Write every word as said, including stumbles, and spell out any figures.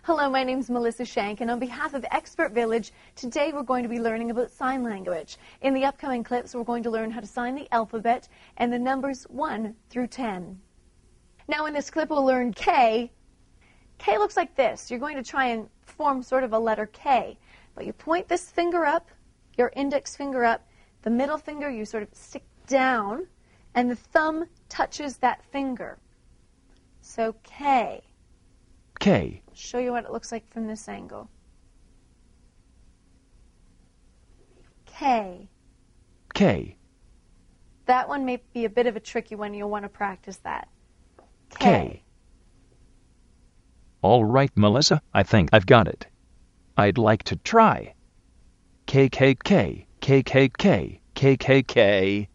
Hello, my name's Melissa Shank, and on behalf of Expert Village, today we're going to be learning about sign language. In the upcoming clips, we're going to learn how to sign the alphabet and the numbers one through ten. Now in this clip, we'll learn K. K looks like this. You're going to try and form sort of a letter K, but you point this finger up, your index finger up, the middle finger you sort of stick down, and the thumb touches that finger. So K. K. Show you what it looks like from this angle. K. K. That one may be a bit of a tricky one. You'll want to practice that. K. K. All right, Melissa, I think I've got it. I'd like to try. K, K, K, K, K, K, K, K, K.